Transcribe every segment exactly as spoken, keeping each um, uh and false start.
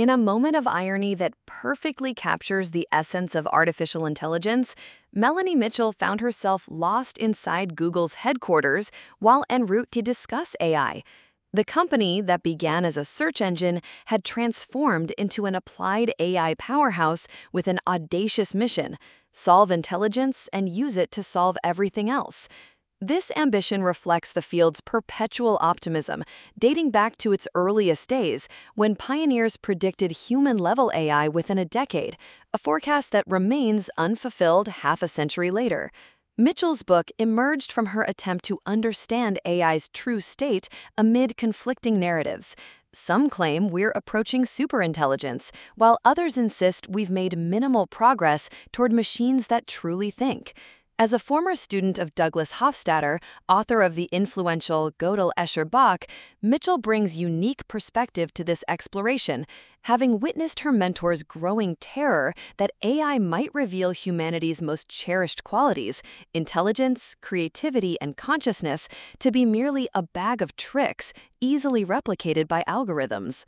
In a moment of irony that perfectly captures the essence of artificial intelligence, Melanie Mitchell found herself lost inside Google's headquarters while en route to discuss A I. The company that began as a search engine had transformed into an applied A I powerhouse with an audacious mission: solve intelligence and use it to solve everything else. This ambition reflects the field's perpetual optimism, dating back to its earliest days, when pioneers predicted human-level A I within a decade, a forecast that remains unfulfilled half a century later. Mitchell's book emerged from her attempt to understand A I's true state amid conflicting narratives. Some claim we're approaching superintelligence, while others insist we've made minimal progress toward machines that truly think. As a former student of Douglas Hofstadter, author of the influential Gödel Escher Bach, Mitchell brings unique perspective to this exploration, having witnessed her mentor's growing terror that A I might reveal humanity's most cherished qualities, intelligence, creativity, and consciousness, to be merely a bag of tricks easily replicated by algorithms.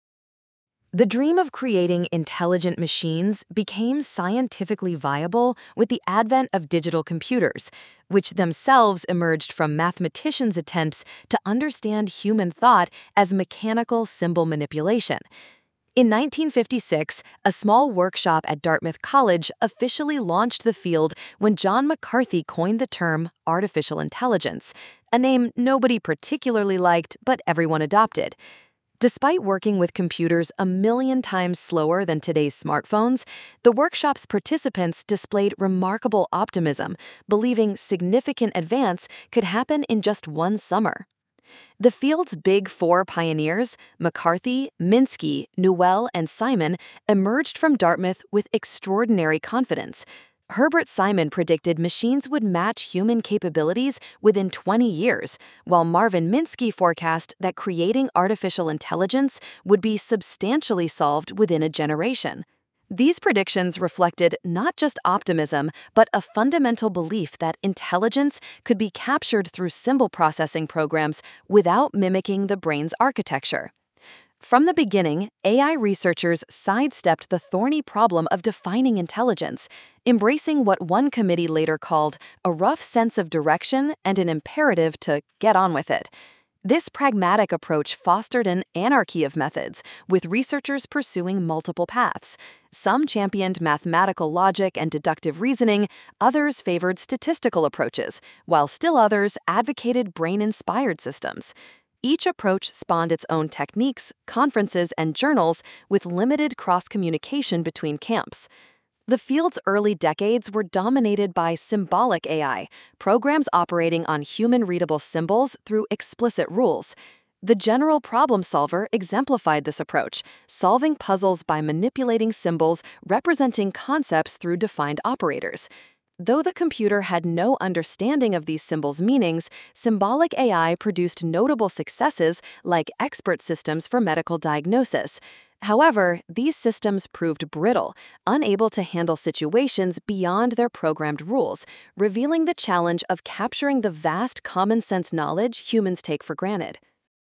The dream of creating intelligent machines became scientifically viable with the advent of digital computers, which themselves emerged from mathematicians' attempts to understand human thought as mechanical symbol manipulation. In nineteen fifty-six, a small workshop at Dartmouth College officially launched the field when John McCarthy coined the term artificial intelligence, a name nobody particularly liked but everyone adopted. Despite working with computers a million times slower than today's smartphones, the workshop's participants displayed remarkable optimism, believing significant advance could happen in just one summer. The field's big four pioneers, McCarthy, Minsky, Newell, and Simon, emerged from Dartmouth with extraordinary confidence. Herbert Simon predicted machines would match human capabilities within twenty years, while Marvin Minsky forecast that creating artificial intelligence would be substantially solved within a generation. These predictions reflected not just optimism, but a fundamental belief that intelligence could be captured through symbol processing programs without mimicking the brain's architecture. From the beginning, A I researchers sidestepped the thorny problem of defining intelligence, embracing what one committee later called a rough sense of direction and an imperative to get on with it. This pragmatic approach fostered an anarchy of methods, with researchers pursuing multiple paths. Some championed mathematical logic and deductive reasoning, others favored statistical approaches, while still others advocated brain-inspired systems. Each approach spawned its own techniques, conferences, and journals with limited cross-communication between camps. The field's early decades were dominated by symbolic A I, programs operating on human-readable symbols through explicit rules. The general problem solver exemplified this approach, solving puzzles by manipulating symbols representing concepts through defined operators. Though the computer had no understanding of these symbols' meanings, symbolic A I produced notable successes like expert systems for medical diagnosis. However, these systems proved brittle, unable to handle situations beyond their programmed rules, revealing the challenge of capturing the vast common-sense knowledge humans take for granted.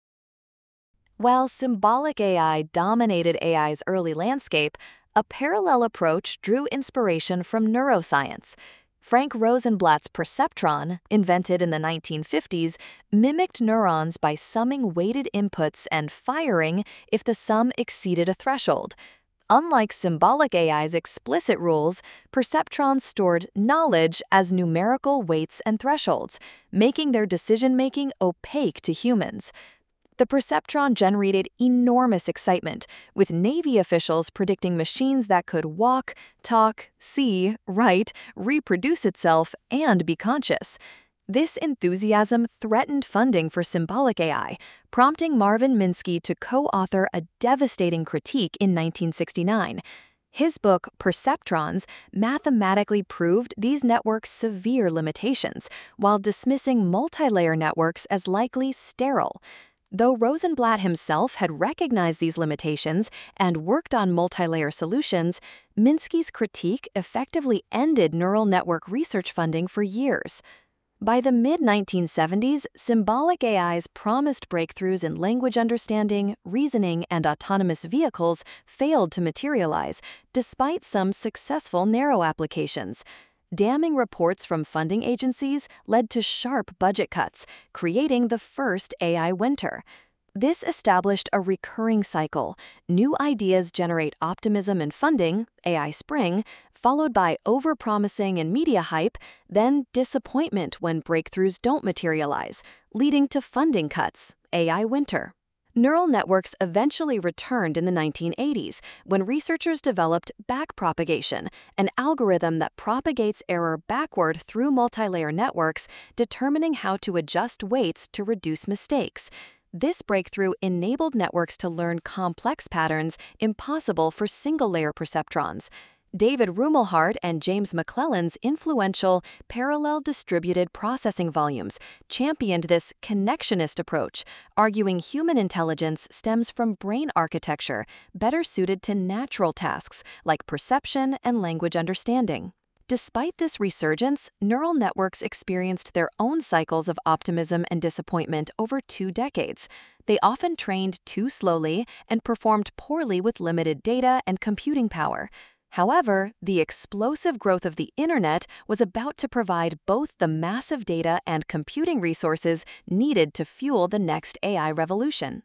While symbolic A I dominated A I's early landscape, a parallel approach drew inspiration from neuroscience. Frank Rosenblatt's perceptron, invented in the nineteen fifties, mimicked neurons by summing weighted inputs and firing if the sum exceeded a threshold. Unlike symbolic A I's explicit rules, perceptrons stored knowledge as numerical weights and thresholds, making their decision-making opaque to humans. The perceptron generated enormous excitement, with Navy officials predicting machines that could walk, talk, see, write, reproduce itself, and be conscious. This enthusiasm threatened funding for symbolic A I, prompting Marvin Minsky to co-author a devastating critique in nineteen sixty-nine. His book, Perceptrons, mathematically proved these networks' severe limitations, while dismissing multilayer networks as likely sterile. Though Rosenblatt himself had recognized these limitations and worked on multilayer solutions, Minsky's critique effectively ended neural network research funding for years. By the mid nineteen seventies, symbolic A I's promised breakthroughs in language understanding, reasoning, and autonomous vehicles failed to materialize, despite some successful narrow applications. Damning reports from funding agencies led to sharp budget cuts, creating the first A I winter. This established a recurring cycle. New ideas generate optimism and funding, A I spring, followed by overpromising and media hype, then disappointment when breakthroughs don't materialize, leading to funding cuts, A I winter. Neural networks eventually returned in the nineteen eighties when researchers developed backpropagation, an algorithm that propagates error backward through multilayer networks, determining how to adjust weights to reduce mistakes. This breakthrough enabled networks to learn complex patterns impossible for single-layer perceptrons. David Rumelhart and James McClelland's influential parallel distributed processing volumes championed this connectionist approach, arguing human intelligence stems from brain architecture better suited to natural tasks like perception and language understanding. Despite this resurgence, neural networks experienced their own cycles of optimism and disappointment over two decades. They often trained too slowly and performed poorly with limited data and computing power. However, the explosive growth of the internet was about to provide both the massive data and computing resources needed to fuel the next A I revolution.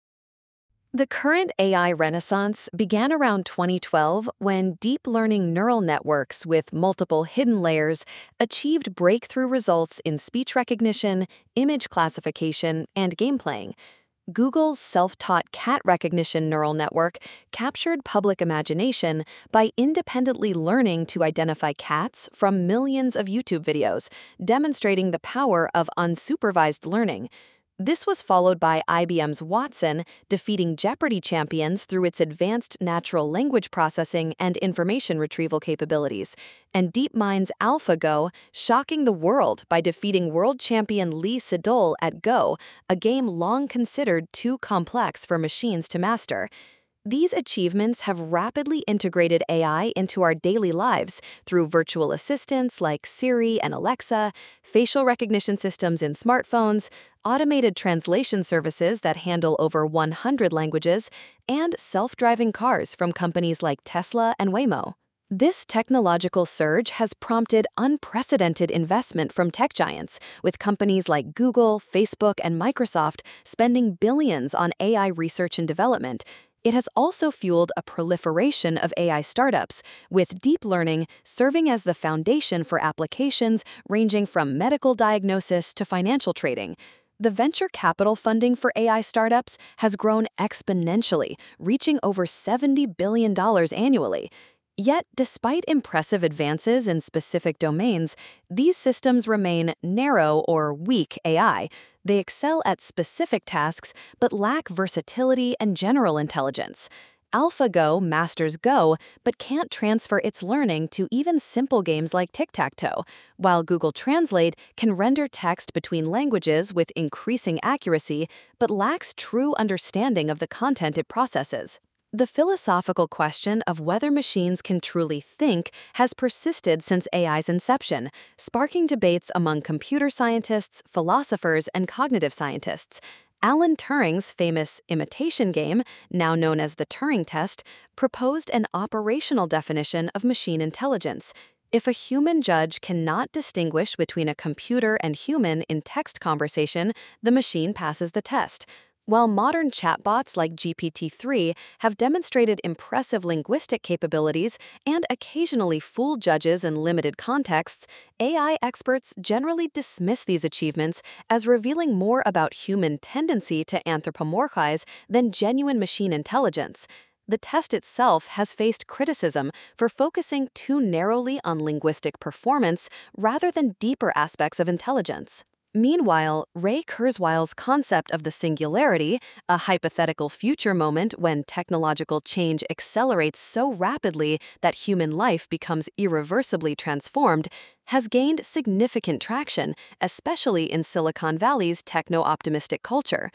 The current A I renaissance began around twenty twelve when deep learning neural networks with multiple hidden layers achieved breakthrough results in speech recognition, image classification, and game playing. Google's self-taught cat recognition neural network captured public imagination by independently learning to identify cats from millions of YouTube videos, demonstrating the power of unsupervised learning. This was followed by I B M's Watson defeating Jeopardy champions through its advanced natural language processing and information retrieval capabilities, and DeepMind's AlphaGo shocking the world by defeating world champion Lee Sedol at Go, a game long considered too complex for machines to master. These achievements have rapidly integrated A I into our daily lives through virtual assistants like Siri and Alexa, facial recognition systems in smartphones, automated translation services that handle over one hundred languages, and self-driving cars from companies like Tesla and Waymo. This technological surge has prompted unprecedented investment from tech giants, with companies like Google, Facebook, and Microsoft spending billions on A I research and development. It has also fueled a proliferation of A I startups, with deep learning serving as the foundation for applications ranging from medical diagnosis to financial trading. The venture capital funding for A I startups has grown exponentially, reaching over seventy billion dollars annually. Yet, despite impressive advances in specific domains, these systems remain narrow or weak A I. They excel at specific tasks but lack versatility and general intelligence. AlphaGo masters Go but can't transfer its learning to even simple games like tic-tac-toe, while Google Translate can render text between languages with increasing accuracy but lacks true understanding of the content it processes. The philosophical question of whether machines can truly think has persisted since A I's inception, sparking debates among computer scientists, philosophers, and cognitive scientists. Alan Turing's famous imitation game, now known as the Turing test, proposed an operational definition of machine intelligence. If a human judge cannot distinguish between a computer and human in text conversation, the machine passes the test. While modern chatbots like G P T three have demonstrated impressive linguistic capabilities and occasionally fool judges in limited contexts, A I experts generally dismiss these achievements as revealing more about human tendency to anthropomorphize than genuine machine intelligence. The test itself has faced criticism for focusing too narrowly on linguistic performance rather than deeper aspects of intelligence. Meanwhile, Ray Kurzweil's concept of the singularity, a hypothetical future moment when technological change accelerates so rapidly that human life becomes irreversibly transformed, has gained significant traction, especially in Silicon Valley's techno-optimistic culture.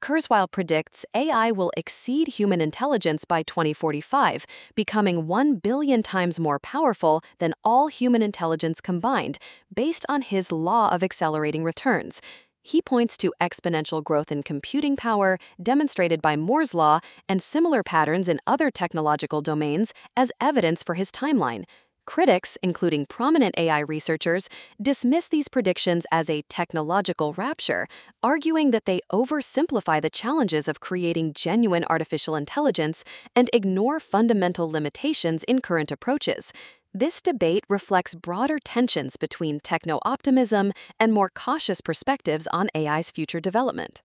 Kurzweil predicts A I will exceed human intelligence by twenty forty-five, becoming one billion times more powerful than all human intelligence combined, based on his law of accelerating returns. He points to exponential growth in computing power, demonstrated by Moore's law, and similar patterns in other technological domains as evidence for his timeline. Critics, including prominent A I researchers, dismiss these predictions as a technological rapture, arguing that they oversimplify the challenges of creating genuine artificial intelligence and ignore fundamental limitations in current approaches. This debate reflects broader tensions between techno-optimism and more cautious perspectives on A I's future development.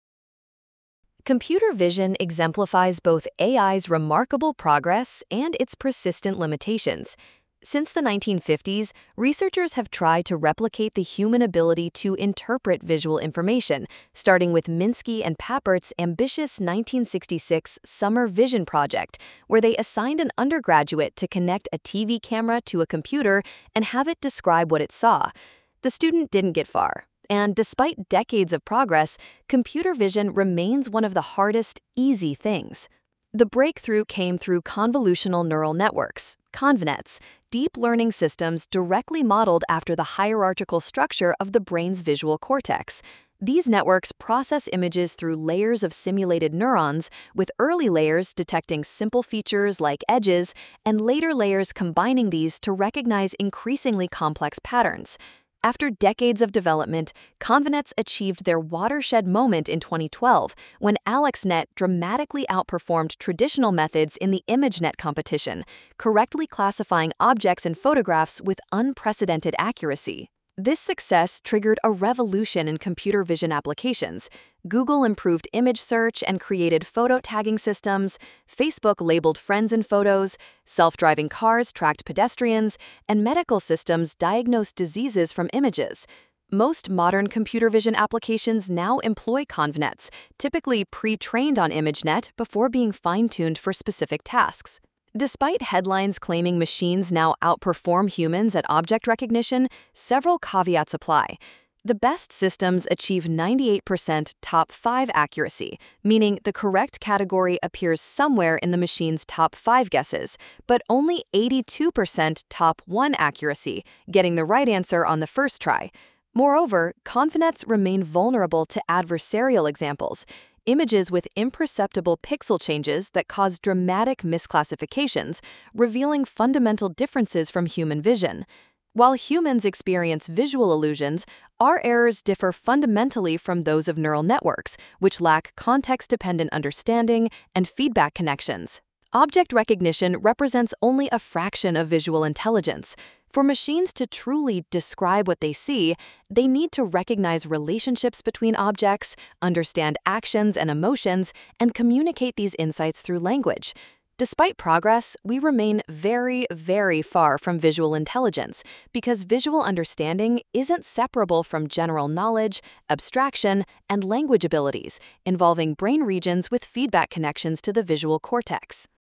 Computer vision exemplifies both A I's remarkable progress and its persistent limitations. Since the nineteen fifties, researchers have tried to replicate the human ability to interpret visual information, starting with Minsky and Papert's ambitious nineteen sixty-six Summer Vision Project, where they assigned an undergraduate to connect a T V camera to a computer and have it describe what it saw. The student didn't get far, and despite decades of progress, computer vision remains one of the hardest, easy things. The breakthrough came through convolutional neural networks, ConvNets, deep learning systems directly modeled after the hierarchical structure of the brain's visual cortex. These networks process images through layers of simulated neurons, with early layers detecting simple features like edges, and later layers combining these to recognize increasingly complex patterns. After decades of development, ConvNets achieved their watershed moment in twenty twelve when AlexNet dramatically outperformed traditional methods in the ImageNet competition, correctly classifying objects and photographs with unprecedented accuracy. This success triggered a revolution in computer vision applications. Google improved image search and created photo tagging systems, Facebook labeled friends in photos, self-driving cars tracked pedestrians, and medical systems diagnosed diseases from images. Most modern computer vision applications now employ ConvNets, typically pre-trained on ImageNet before being fine-tuned for specific tasks. Despite headlines claiming machines now outperform humans at object recognition, several caveats apply. The best systems achieve ninety-eight percent top five accuracy, meaning the correct category appears somewhere in the machine's top five guesses, but only eighty-two percent top one accuracy, getting the right answer on the first try. Moreover, ConvNets remain vulnerable to adversarial examples, images with imperceptible pixel changes that cause dramatic misclassifications, revealing fundamental differences from human vision. While humans experience visual illusions, our errors differ fundamentally from those of neural networks, which lack context-dependent understanding and feedback connections. Object recognition represents only a fraction of visual intelligence. For machines to truly describe what they see, they need to recognize relationships between objects, understand actions and emotions, and communicate these insights through language. Despite progress, we remain very, very far from visual intelligence because visual understanding isn't separable from general knowledge, abstraction, and language abilities, involving brain regions with feedback connections to the visual cortex.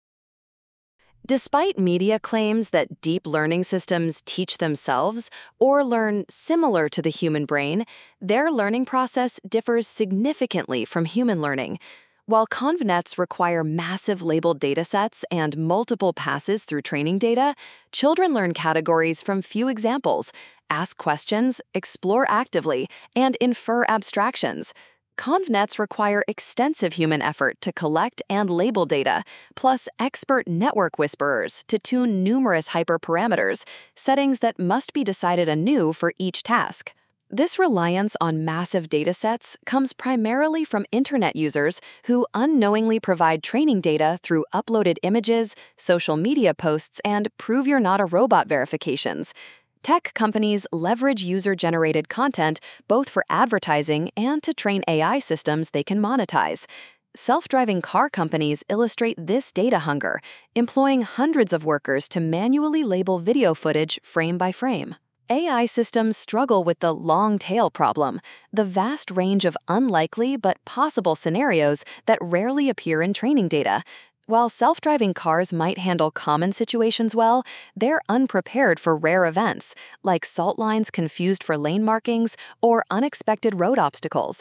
Despite media claims that deep learning systems teach themselves or learn similar to the human brain, their learning process differs significantly from human learning. While ConvNets require massive labeled datasets and multiple passes through training data, children learn categories from few examples, ask questions, explore actively, and infer abstractions. ConvNets require extensive human effort to collect and label data, plus expert network whisperers to tune numerous hyperparameters, settings that must be decided anew for each task. This reliance on massive datasets comes primarily from internet users who unknowingly provide training data through uploaded images, social media posts, and prove you're not a robot verifications. Tech companies leverage user-generated content both for advertising and to train A I systems they can monetize. Self-driving car companies illustrate this data hunger, employing hundreds of workers to manually label video footage frame by frame. A I systems struggle with the long tail problem, the vast range of unlikely but possible scenarios that rarely appear in training data. While self-driving cars might handle common situations well, they're unprepared for rare events, like salt lines confused for lane markings or unexpected road obstacles.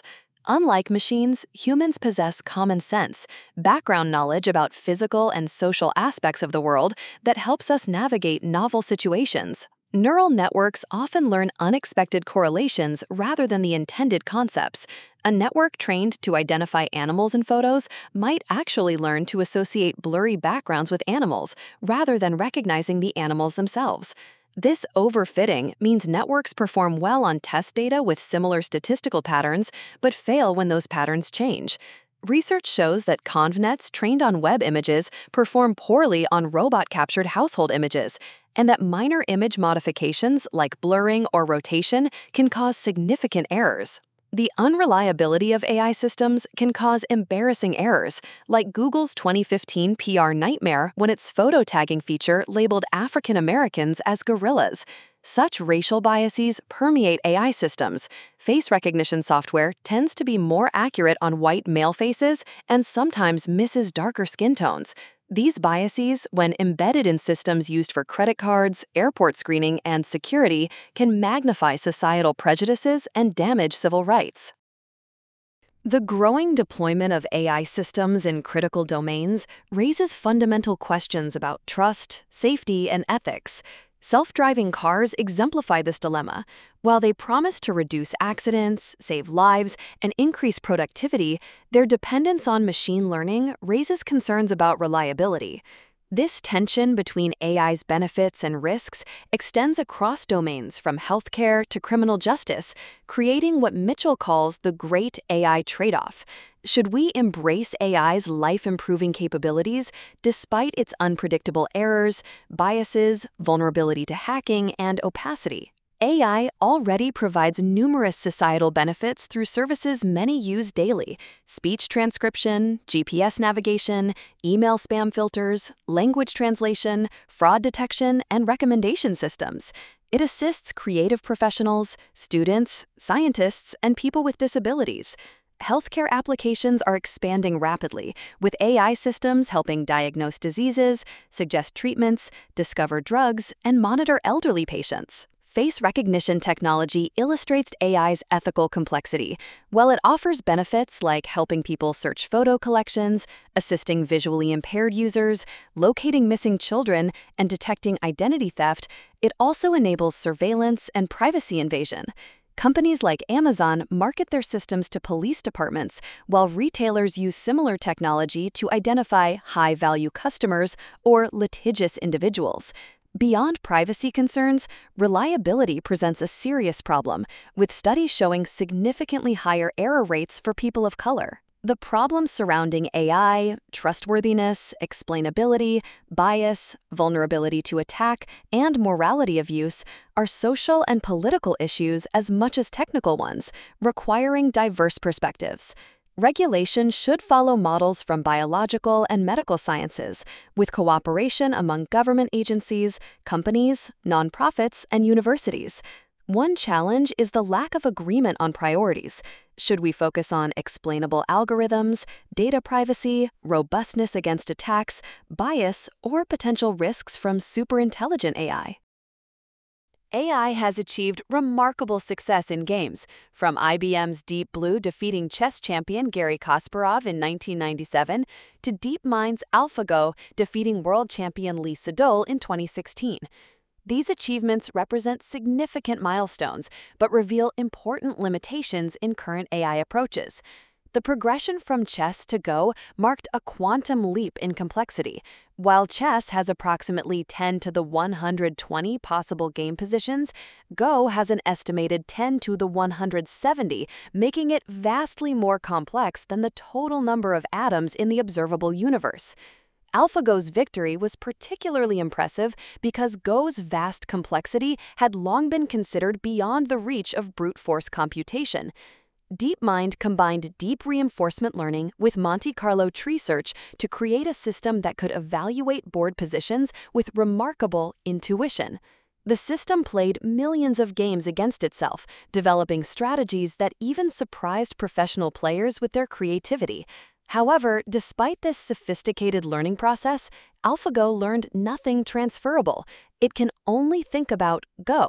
Unlike machines, humans possess common sense, background knowledge about physical and social aspects of the world that helps us navigate novel situations. Neural networks often learn unexpected correlations rather than the intended concepts. A network trained to identify animals in photos might actually learn to associate blurry backgrounds with animals rather than recognizing the animals themselves. This overfitting means networks perform well on test data with similar statistical patterns, but fail when those patterns change. Research shows that ConvNets trained on web images perform poorly on robot-captured household images, and that minor image modifications like blurring or rotation can cause significant errors. The unreliability of A I systems can cause embarrassing errors, like Google's twenty fifteen P R nightmare when its photo tagging feature labeled African Americans as gorillas. Such racial biases permeate A I systems. Face recognition software tends to be more accurate on white male faces and sometimes misses darker skin tones. These biases, when embedded in systems used for credit cards, airport screening, and security, can magnify societal prejudices and damage civil rights. The growing deployment of A I systems in critical domains raises fundamental questions about trust, safety, and ethics. Self-driving cars exemplify this dilemma. While they promise to reduce accidents, save lives, and increase productivity, their dependence on machine learning raises concerns about reliability. This tension between A I's benefits and risks extends across domains from healthcare to criminal justice, creating what Mitchell calls the great A I trade-off. Should we embrace A I's life-improving capabilities despite its unpredictable errors, biases, vulnerability to hacking, and opacity? A I already provides numerous societal benefits through services many use daily: speech transcription, G P S navigation, email spam filters, language translation, fraud detection, and recommendation systems. It assists creative professionals, students, scientists, and people with disabilities. Healthcare applications are expanding rapidly, with A I systems helping diagnose diseases, suggest treatments, discover drugs, and monitor elderly patients. Face recognition technology illustrates A I's ethical complexity. While it offers benefits like helping people search photo collections, assisting visually impaired users, locating missing children, and detecting identity theft, it also enables surveillance and privacy invasion. Companies like Amazon market their systems to police departments, while retailers use similar technology to identify high-value customers or litigious individuals. Beyond privacy concerns, reliability presents a serious problem, with studies showing significantly higher error rates for people of color. The problems surrounding A I, trustworthiness, explainability, bias, vulnerability to attack, and morality of use are social and political issues as much as technical ones, requiring diverse perspectives. Regulation should follow models from biological and medical sciences, with cooperation among government agencies, companies, nonprofits, and universities. One challenge is the lack of agreement on priorities. Should we focus on explainable algorithms, data privacy, robustness against attacks, bias, or potential risks from superintelligent A I? A I has achieved remarkable success in games, from I B M's Deep Blue defeating chess champion Garry Kasparov in nineteen ninety-seven to DeepMind's AlphaGo defeating world champion Lee Sedol in twenty sixteen. These achievements represent significant milestones, but reveal important limitations in current A I approaches. The progression from chess to Go marked a quantum leap in complexity. While chess has approximately ten to the one hundred twenty possible game positions, Go has an estimated ten to the one hundred seventy, making it vastly more complex than the total number of atoms in the observable universe. AlphaGo's victory was particularly impressive because Go's vast complexity had long been considered beyond the reach of brute force computation. DeepMind combined deep reinforcement learning with Monte Carlo tree search to create a system that could evaluate board positions with remarkable intuition. The system played millions of games against itself, developing strategies that even surprised professional players with their creativity. However, despite this sophisticated learning process, AlphaGo learned nothing transferable. It can only think about Go.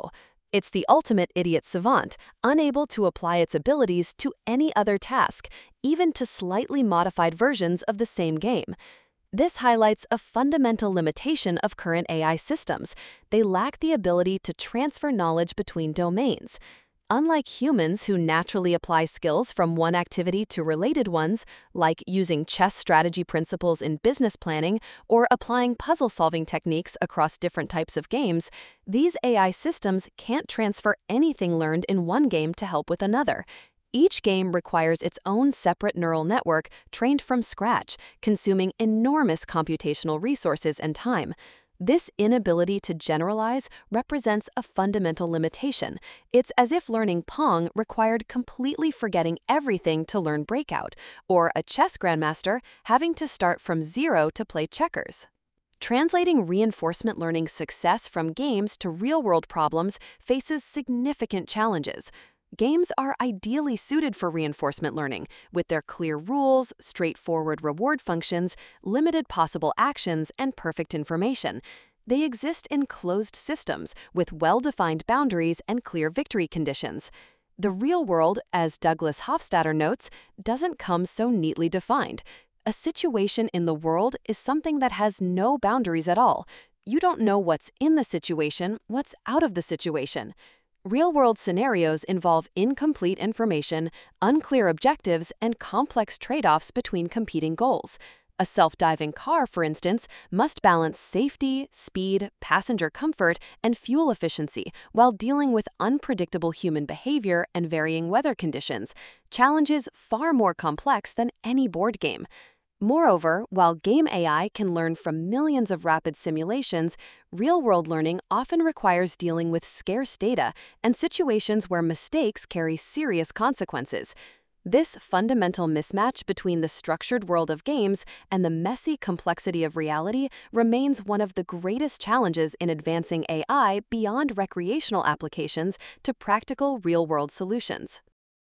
It's the ultimate idiot savant, unable to apply its abilities to any other task, even to slightly modified versions of the same game. This highlights a fundamental limitation of current A I systems. They lack the ability to transfer knowledge between domains. Unlike humans who naturally apply skills from one activity to related ones, like using chess strategy principles in business planning or applying puzzle-solving techniques across different types of games, these A I systems can't transfer anything learned in one game to help with another. Each game requires its own separate neural network trained from scratch, consuming enormous computational resources and time. This inability to generalize represents a fundamental limitation. It's as if learning Pong required completely forgetting everything to learn Breakout, or a chess grandmaster having to start from zero to play checkers. Translating reinforcement learning success from games to real-world problems faces significant challenges. Games are ideally suited for reinforcement learning, with their clear rules, straightforward reward functions, limited possible actions, and perfect information. They exist in closed systems, with well-defined boundaries and clear victory conditions. The real world, as Douglas Hofstadter notes, doesn't come so neatly defined. A situation in the world is something that has no boundaries at all. You don't know what's in the situation, what's out of the situation. Real-world scenarios involve incomplete information, unclear objectives, and complex trade-offs between competing goals. A self-driving car, for instance, must balance safety, speed, passenger comfort, and fuel efficiency while dealing with unpredictable human behavior and varying weather conditions, challenges far more complex than any board game. Moreover, while game A I can learn from millions of rapid simulations, real-world learning often requires dealing with scarce data and situations where mistakes carry serious consequences. This fundamental mismatch between the structured world of games and the messy complexity of reality remains one of the greatest challenges in advancing A I beyond recreational applications to practical real-world solutions.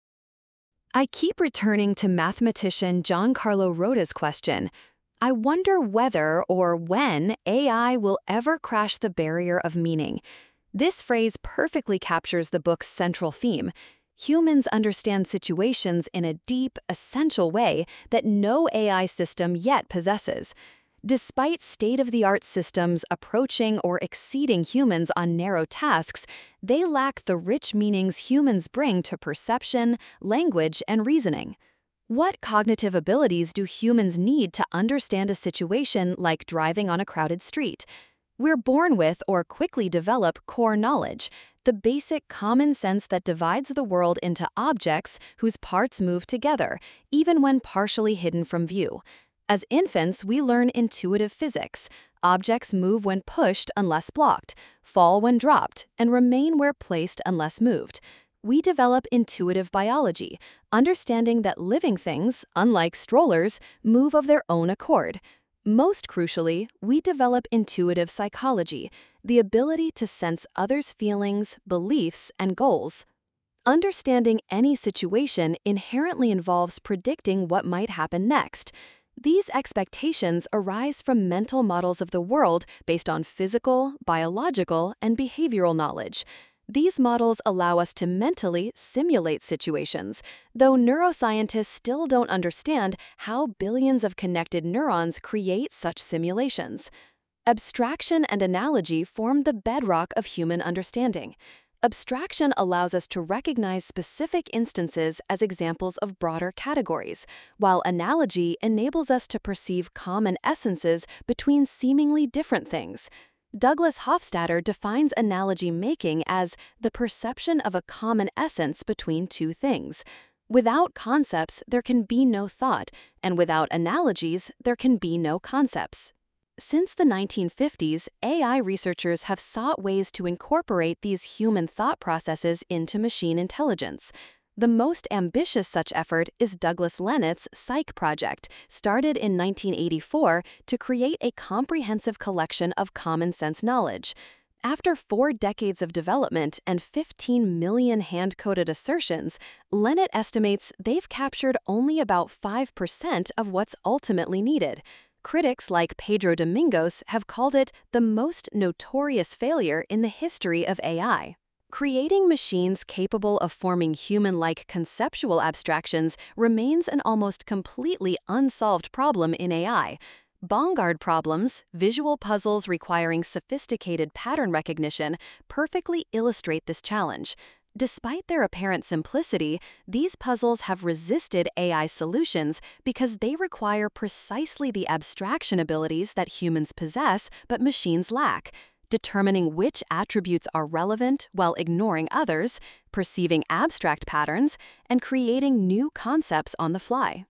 I keep returning to mathematician Giancarlo Rota's question. I wonder whether or when A I will ever crash the barrier of meaning. This phrase perfectly captures the book's central theme. Humans understand situations in a deep, essential way that no A I system yet possesses. Despite state-of-the-art systems approaching or exceeding humans on narrow tasks, they lack the rich meanings humans bring to perception, language, and reasoning. What cognitive abilities do humans need to understand a situation like driving on a crowded street? We're born with or quickly develop core knowledge, the basic common sense that divides the world into objects whose parts move together, even when partially hidden from view. As infants, we learn intuitive physics. Objects move when pushed unless blocked, fall when dropped, and remain where placed unless moved. We develop intuitive biology, understanding that living things, unlike strollers, move of their own accord. Most crucially, we develop intuitive psychology, the ability to sense others' feelings, beliefs, and goals. Understanding any situation inherently involves predicting what might happen next. These expectations arise from mental models of the world based on physical, biological, and behavioral knowledge. These models allow us to mentally simulate situations, though neuroscientists still don't understand how billions of connected neurons create such simulations. Abstraction and analogy form the bedrock of human understanding. Abstraction allows us to recognize specific instances as examples of broader categories, while analogy enables us to perceive common essences between seemingly different things. Douglas Hofstadter defines analogy making as the perception of a common essence between two things. Without concepts, there can be no thought, and without analogies, there can be no concepts. Since the nineteen fifties, A I researchers have sought ways to incorporate these human thought processes into machine intelligence. The most ambitious such effort is Douglas Lennett's Psych project, started in nineteen eighty-four to create a comprehensive collection of common-sense knowledge. After four decades of development and fifteen million hand-coded assertions, Lennett estimates they've captured only about five percent of what's ultimately needed. Critics like Pedro Domingos have called it the most notorious failure in the history of A I. Creating machines capable of forming human-like conceptual abstractions remains an almost completely unsolved problem in A I. Bongard problems, visual puzzles requiring sophisticated pattern recognition, perfectly illustrate this challenge. Despite their apparent simplicity, these puzzles have resisted A I solutions because they require precisely the abstraction abilities that humans possess but machines lack. Determining which attributes are relevant while ignoring others, perceiving abstract patterns, and creating new concepts on the fly.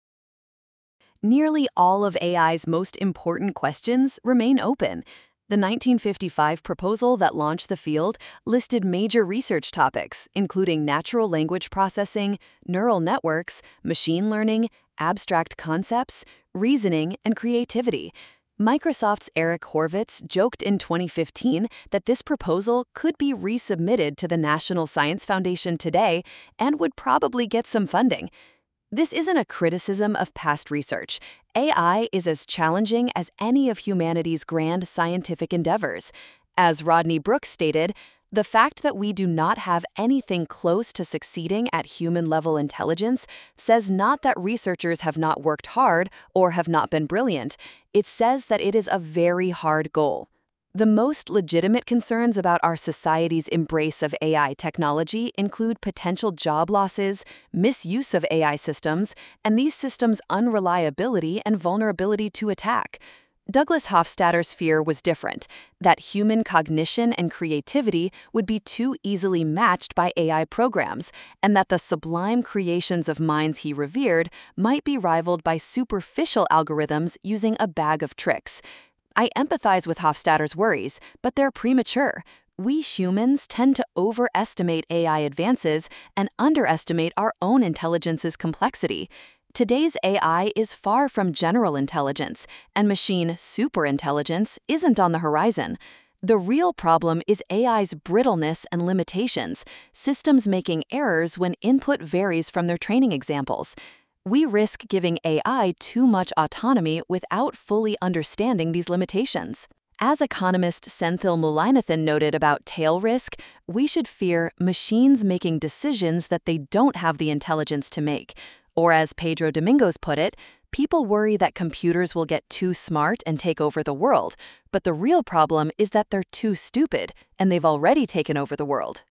Nearly all of A I's most important questions remain open. The nineteen fifty-five proposal that launched the field listed major research topics, including natural language processing, neural networks, machine learning, abstract concepts, reasoning, and creativity. Microsoft's Eric Horvitz joked in twenty fifteen that this proposal could be resubmitted to the National Science Foundation today and would probably get some funding. This isn't a criticism of past research. A I is as challenging as any of humanity's grand scientific endeavors. As Rodney Brooks stated, the fact that we do not have anything close to succeeding at human-level intelligence says not that researchers have not worked hard or have not been brilliant. It says that it is a very hard goal. The most legitimate concerns about our society's embrace of A I technology include potential job losses, misuse of A I systems, and these systems' unreliability and vulnerability to attack. Douglas Hofstadter's fear was different, that human cognition and creativity would be too easily matched by A I programs, and that the sublime creations of minds he revered might be rivaled by superficial algorithms using a bag of tricks. I empathize with Hofstadter's worries, but they're premature. We humans tend to overestimate A I advances and underestimate our own intelligence's complexity. Today's A I is far from general intelligence, and machine superintelligence isn't on the horizon. The real problem is A I's brittleness and limitations, systems making errors when input varies from their training examples. We risk giving A I too much autonomy without fully understanding these limitations. As economist Senthil Mullainathan noted about tail risk, we should fear machines making decisions that they don't have the intelligence to make. Or as Pedro Domingos put it, people worry that computers will get too smart and take over the world, but the real problem is that they're too stupid, and they've already taken over the world.